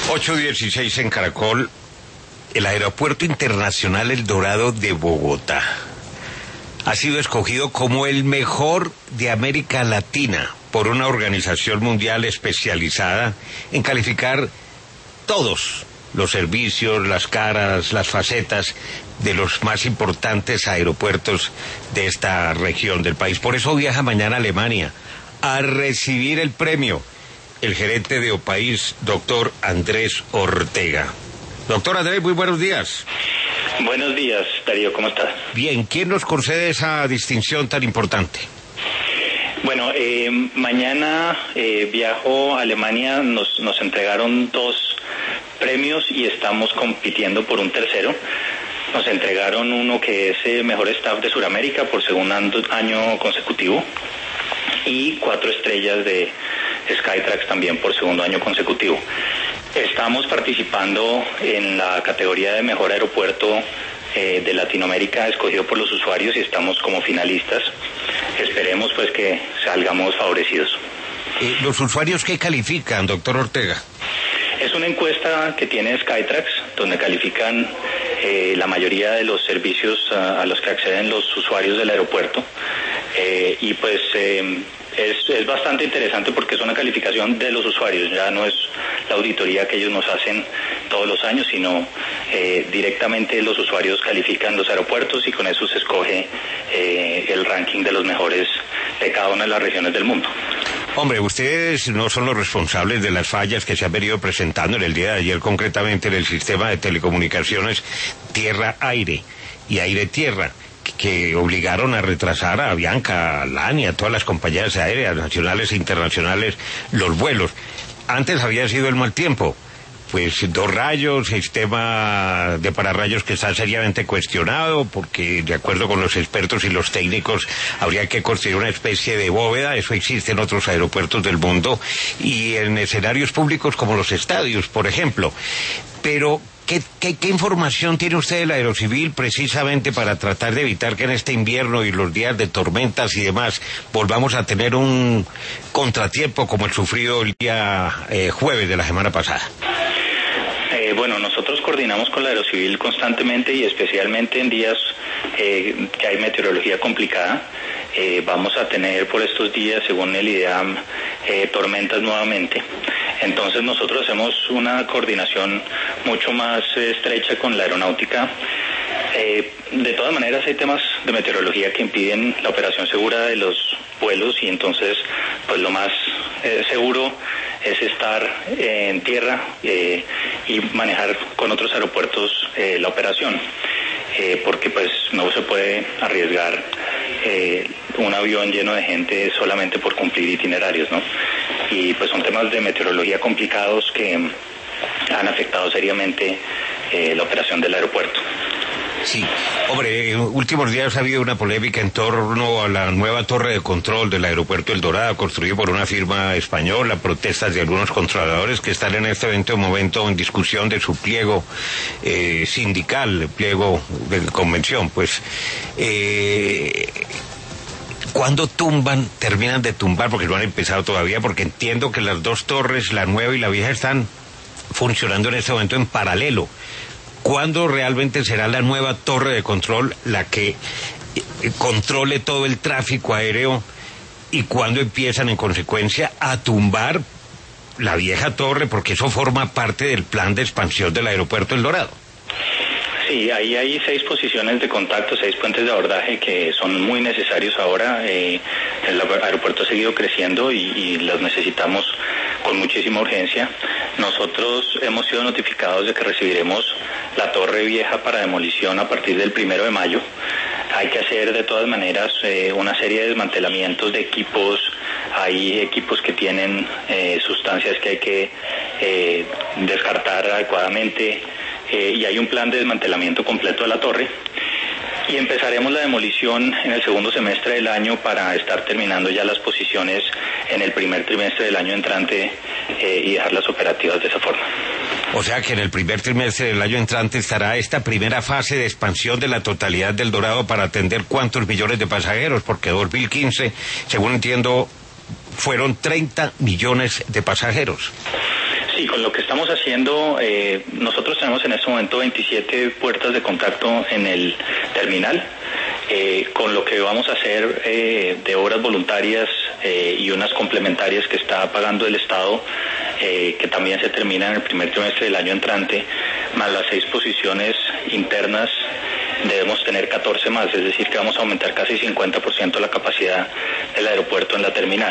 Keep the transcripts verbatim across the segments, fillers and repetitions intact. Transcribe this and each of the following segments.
ocho dieciséis en Caracol, el Aeropuerto Internacional El Dorado de Bogotá ha sido escogido como el mejor de América Latina por una organización mundial especializada en calificar todos los servicios, las caras, las facetas de los más importantes aeropuertos de esta región del país. Por eso viaja mañana a Alemania a recibir el premio el gerente de Opaís, doctor Andrés Ortega. Doctor Andrés, muy buenos días. Buenos días, Darío, ¿cómo estás? Bien, ¿quién nos concede esa distinción tan importante? Bueno, eh, mañana eh, viajo a Alemania, nos, nos entregaron dos premios y estamos compitiendo por un tercero. Nos entregaron uno que es eh, Mejor Staff de Sudamérica por segundo año consecutivo y cuatro estrellas de Skytrax también por segundo año consecutivo. Estamos participando en la categoría de Mejor Aeropuerto eh, de Latinoamérica escogido por los usuarios y estamos como finalistas. Esperemos pues que salgamos favorecidos. Eh, ¿Los usuarios qué califican, doctor Ortega? Es una encuesta que tiene Skytrax, donde califican eh, la mayoría de los servicios a, a los que acceden los usuarios del aeropuerto. Eh, y pues eh, es, es bastante interesante porque es una calificación de los usuarios, ya no es la auditoría que ellos nos hacen todos los años, sino eh, directamente los usuarios califican los aeropuertos y con eso se escoge eh, el ranking de los mejores de cada una de las regiones del mundo. Hombre, ustedes no son los responsables de las fallas que se han venido presentando en el día de ayer, concretamente en el sistema de telecomunicaciones tierra-aire y aire-tierra, que obligaron a retrasar a Avianca, a LAN y a todas las compañías aéreas nacionales e internacionales los vuelos. Antes había sido el mal tiempo, pues dos rayos, sistema de pararrayos que está seriamente cuestionado, porque de acuerdo con los expertos y los técnicos habría que construir una especie de bóveda, eso existe en otros aeropuertos del mundo, y en escenarios públicos como los estadios, por ejemplo. Pero ¿Qué, qué, ¿Qué información tiene usted del Aerocivil precisamente para tratar de evitar que en este invierno y los días de tormentas y demás volvamos a tener un contratiempo como el sufrido el día eh, jueves de la semana pasada? Eh, bueno, nosotros coordinamos con la Aerocivil constantemente y especialmente en días eh, que hay meteorología complicada. Eh, vamos a tener por estos días, según el IDEAM, eh, tormentas nuevamente. Entonces nosotros hacemos una coordinación mucho más eh, estrecha con la aeronáutica. Eh, de todas maneras hay temas de meteorología que impiden la operación segura de los vuelos y entonces pues lo más eh, seguro es estar eh, en tierra eh, y manejar con otros aeropuertos eh, la operación. Eh, porque pues no se puede arriesgar eh, un avión lleno de gente solamente por cumplir itinerarios, ¿no? Y pues son temas de meteorología complicados que han afectado seriamente eh, la operación del aeropuerto. Sí, hombre, en últimos días ha habido una polémica en torno a la nueva torre de control del aeropuerto El Dorado, construido por una firma española, protestas de algunos controladores que están en este evento momento en discusión de su pliego eh, sindical, pliego de convención, pues. Eh, ¿Cuándo tumban, terminan de tumbar? Porque no han empezado todavía, porque entiendo que las dos torres, la nueva y la vieja, están funcionando en este momento en paralelo. ¿Cuándo realmente será la nueva torre de control la que controle todo el tráfico aéreo y cuándo empiezan en consecuencia a tumbar la vieja torre? Porque eso forma parte del plan de expansión del aeropuerto El Dorado. Sí, ahí hay seis posiciones de contacto, seis puentes de abordaje que son muy necesarios ahora. Eh, el aeropuerto ha seguido creciendo y, y los necesitamos con muchísima urgencia. Nosotros hemos sido notificados de que recibiremos la torre vieja para demolición a partir del primero de mayo. Hay que hacer de todas maneras eh, una serie de desmantelamientos de equipos. Hay equipos que tienen eh, sustancias que hay que eh, descartar adecuadamente. Eh, y hay un plan de desmantelamiento completo de la torre y empezaremos la demolición en el segundo semestre del año para estar terminando ya las posiciones en el primer trimestre del año entrante eh, y dejarlas operativas de esa forma. O sea que en el primer trimestre del año entrante estará esta primera fase de expansión de la totalidad del Dorado para atender cuántos millones de pasajeros, porque dos mil quince, según entiendo, fueron treinta millones de pasajeros. Sí, con lo que estamos haciendo, eh, nosotros tenemos en este momento veintisiete puertas de contacto en el terminal. Eh, con lo que vamos a hacer eh, de obras voluntarias eh, y unas complementarias que está pagando el Estado, eh, que también se termina en el primer trimestre del año entrante, más las seis posiciones internas, debemos tener catorce más, es decir, que vamos a aumentar casi cincuenta por ciento la capacidad del aeropuerto en la terminal.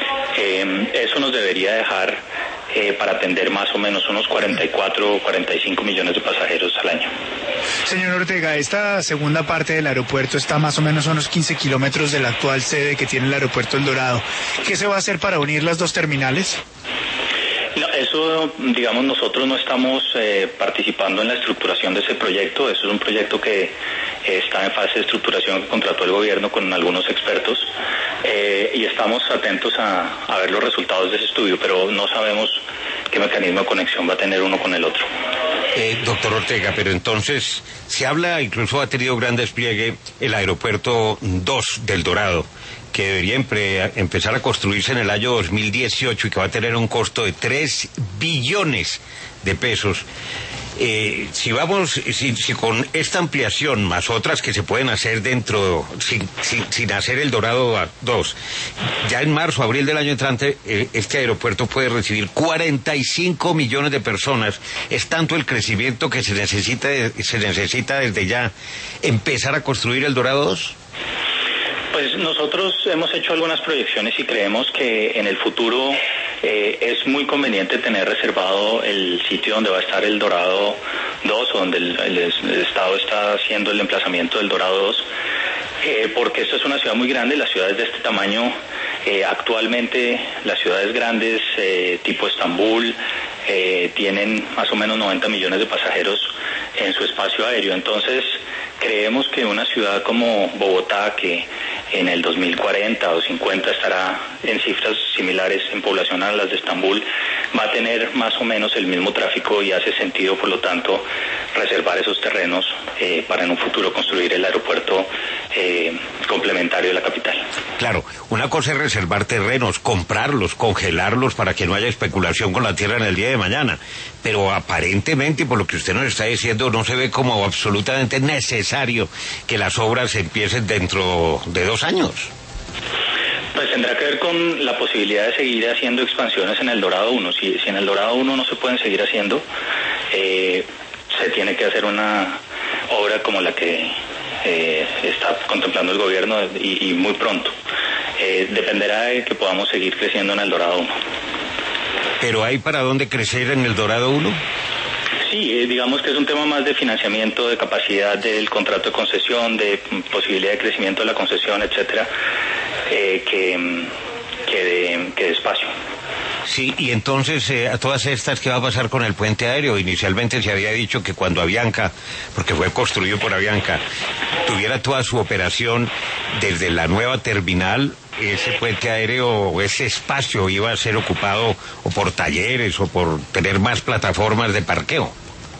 Eh, eso nos debería dejar eh, para atender más o menos unos cuarenta y cuatro o cuarenta y cinco millones de pasajeros al año. Señor Ortega, esta segunda parte del aeropuerto está más o menos a unos quince kilómetros de la actual sede que tiene el aeropuerto El Dorado. ¿Qué se va a hacer para unir las dos terminales? No, eso, digamos, nosotros no estamos eh, participando en la estructuración de ese proyecto. Eso es un proyecto que eh, está en fase de estructuración que contrató el gobierno con algunos expertos eh, y estamos atentos a, a ver los resultados de ese estudio, pero no sabemos qué mecanismo de conexión va a tener uno con el otro. Eh, doctor Ortega, pero entonces se habla, incluso ha tenido gran despliegue el aeropuerto dos del Dorado, que debería empre, empezar a construirse en el año dos mil dieciocho y que va a tener un costo de tres billones de pesos. Eh, si vamos, si, si con esta ampliación más otras que se pueden hacer dentro, sin, sin, sin hacer el Dorado dos, ya en marzo, abril del año entrante, eh, este aeropuerto puede recibir cuarenta y cinco millones de personas. Es tanto el crecimiento que se necesita, se necesita desde ya empezar a construir el Dorado dos. Pues nosotros hemos hecho algunas proyecciones y creemos que en el futuro eh, es muy conveniente tener reservado el sitio donde va a estar el Dorado dos, o donde el, el, el Estado está haciendo el emplazamiento del Dorado dos, eh, porque esto es una ciudad muy grande. Las ciudades de este tamaño, eh, actualmente las ciudades grandes eh, tipo Estambul eh, tienen más o menos noventa millones de pasajeros en su espacio aéreo. Entonces creemos que una ciudad como Bogotá, que en el dos mil cuarenta o cincuenta estará en cifras similares en población a las de Estambul, va a tener más o menos el mismo tráfico y hace sentido, por lo tanto, reservar esos terrenos eh, para en un futuro construir el aeropuerto eh, complementario de la capital. Claro, una cosa es reservar terrenos, comprarlos, congelarlos para que no haya especulación con la tierra en el día de mañana, pero aparentemente, por lo que usted nos está diciendo, no se ve como absolutamente necesario que las obras empiecen dentro de dos años. Pues tendrá que ver con la posibilidad de seguir haciendo expansiones en el Dorado uno. Si, si en el Dorado uno no se pueden seguir haciendo, eh, se tiene que hacer una obra como la que eh, está contemplando el gobierno y, y muy pronto. Eh, dependerá de que podamos seguir creciendo en el Dorado uno. ¿Pero hay para dónde crecer en el Dorado uno? Sí, eh, digamos que es un tema más de financiamiento, de capacidad del contrato de concesión, de posibilidad de crecimiento de la concesión, etcétera, eh, que, que, de, que de espacio. Sí, y entonces, eh, a todas estas, ¿qué va a pasar con el puente aéreo? Inicialmente se había dicho que cuando Avianca, porque fue construido por Avianca, tuviera toda su operación desde la nueva terminal, ese puente aéreo, ese espacio iba a ser ocupado o por talleres o por tener más plataformas de parqueo.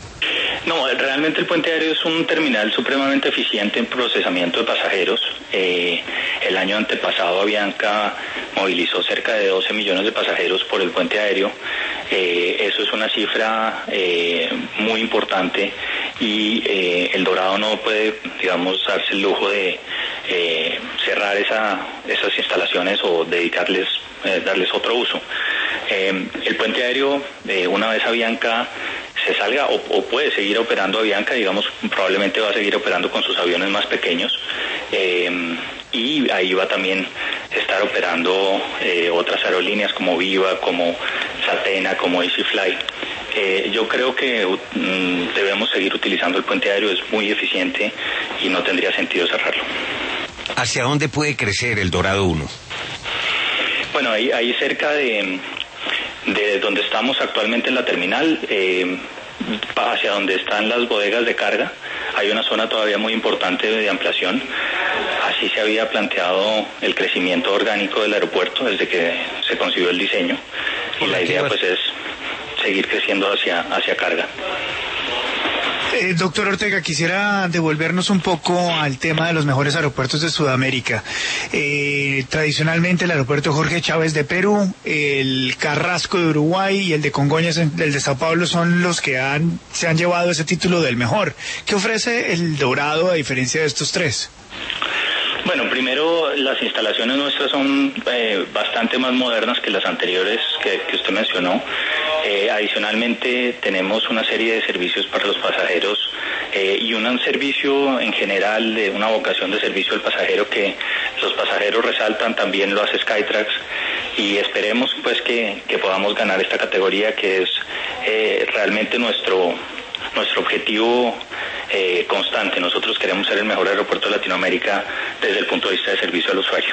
No, realmente el puente aéreo es un terminal supremamente eficiente en procesamiento de pasajeros. Eh, el año antepasado Avianca movilizó cerca de doce millones de pasajeros por el puente aéreo. Eh, eso es una cifra eh, muy importante y eh, el Dorado no puede, digamos, darse el lujo de eh, cerrar esa, esas instalaciones o dedicarles, eh, darles otro uso. Eh, el puente aéreo, eh, una vez Avianca se salga o, o puede seguir operando Avianca, digamos, probablemente va a seguir operando con sus aviones más pequeños, eh, y ahí va también estar operando eh, otras aerolíneas como Viva, como Satena, como EasyFly. Eh, yo creo que mm, debemos seguir utilizando el puente aéreo, es muy eficiente y no tendría sentido cerrarlo. ¿Hacia dónde puede crecer el Dorado uno? Bueno, ahí, ahí cerca de... de donde estamos actualmente en la terminal, eh, hacia donde están las bodegas de carga, hay una zona todavía muy importante de ampliación. Así se había planteado el crecimiento orgánico del aeropuerto desde que se concibió el diseño, y la idea pues es seguir creciendo hacia, hacia carga. Eh, doctor Ortega, quisiera devolvernos un poco al tema de los mejores aeropuertos de Sudamérica. Eh, tradicionalmente el aeropuerto Jorge Chávez de Perú, el Carrasco de Uruguay y el de Congonhas, el de Sao Paulo, son los que han, se han llevado ese título del mejor. ¿Qué ofrece el Dorado a diferencia de estos tres? Bueno, primero las instalaciones nuestras son eh, bastante más modernas que las anteriores que, que usted mencionó. Eh, adicionalmente tenemos una serie de servicios para los pasajeros eh, y un servicio en general, de una vocación de servicio al pasajero que los pasajeros resaltan, también lo hace Skytrax, y esperemos pues que, que podamos ganar esta categoría, que es eh, realmente nuestro, nuestro objetivo Eh, constante. Nosotros queremos ser el mejor aeropuerto de Latinoamérica desde el punto de vista de servicio al usuario.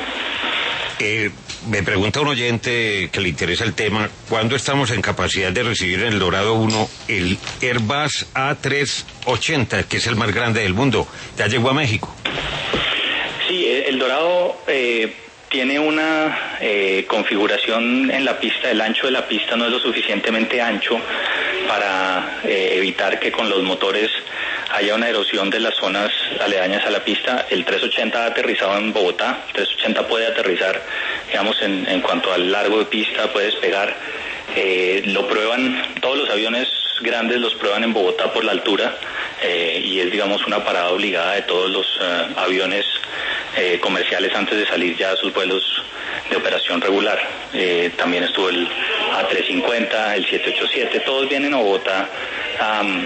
Eh, me pregunta un oyente que le interesa el tema, ¿cuándo estamos en capacidad de recibir en el Dorado uno el Airbus A trescientos ochenta, que es el más grande del mundo? ¿Ya llegó a México? Sí, el Dorado eh, tiene una eh, configuración en la pista, el ancho de la pista no es lo suficientemente ancho para eh, evitar que con los motores haya una erosión de las zonas aledañas a la pista. El trescientos ochenta ha aterrizado en Bogotá. El trescientos ochenta puede aterrizar, digamos, en, en cuanto al largo de pista, puede despegar. Eh, lo prueban, todos los aviones grandes los prueban en Bogotá por la altura eh, y es, digamos, una parada obligada de todos los uh, aviones eh, comerciales antes de salir ya a sus vuelos de operación regular. Eh, también estuvo el A trescientos cincuenta, el siete ochenta y siete, todos vienen a Bogotá um,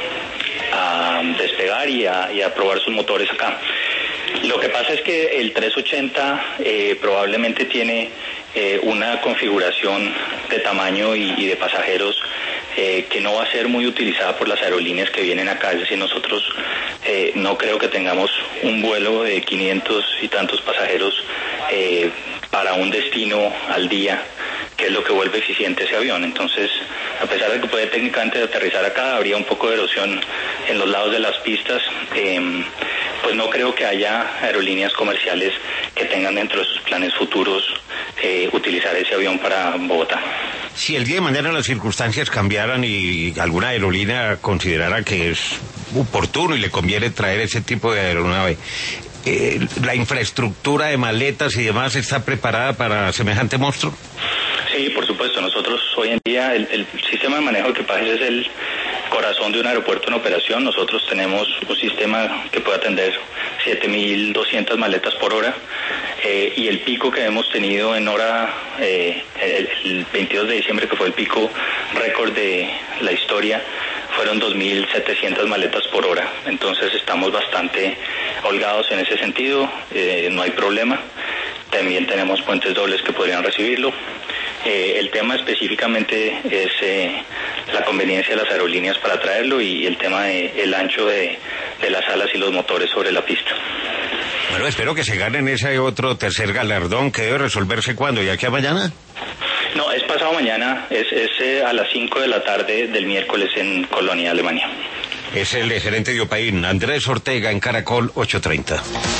a despegar y a, y a probar sus motores acá. Lo que pasa es que el trescientos ochenta eh, probablemente tiene eh, una configuración de tamaño y, y de pasajeros eh, que no va a ser muy utilizada por las aerolíneas que vienen acá. Es decir, nosotros eh, no creo que tengamos un vuelo de quinientos y tantos pasajeros eh, para un destino al día, que es lo que vuelve eficiente ese avión. Entonces, a pesar de que puede técnicamente aterrizar acá, habría un poco de erosión en los lados de las pistas, eh, pues no creo que haya aerolíneas comerciales que tengan dentro de sus planes futuros eh, utilizar ese avión para Bogotá. Si el día de mañana las circunstancias cambiaran y alguna aerolínea considerara que es oportuno y le conviene traer ese tipo de aeronave, eh, ¿la infraestructura de maletas y demás está preparada para semejante monstruo? Sí, por supuesto. Nosotros hoy en día, el, el sistema de manejo de equipajes es el corazón de un aeropuerto en operación. Nosotros tenemos un sistema que puede atender siete mil doscientas maletas por hora eh, y el pico que hemos tenido en hora, eh, el, el veintidós de diciembre, que fue el pico récord de la historia, fueron dos mil setecientas maletas por hora. Entonces estamos bastante holgados en ese sentido, eh, no hay problema. También tenemos puentes dobles que podrían recibirlo. Eh, el tema específicamente es eh, la conveniencia de las aerolíneas para traerlo y el tema de el ancho de, de las alas y los motores sobre la pista. Bueno, espero que se ganen ese otro tercer galardón que debe resolverse cuando, ¿ya que a mañana? No, es pasado mañana, es, es eh, a las cinco de la tarde del miércoles en Colonia, Alemania. Es el gerente de Opaín, Andrés Ortega, en Caracol ochocientos treinta.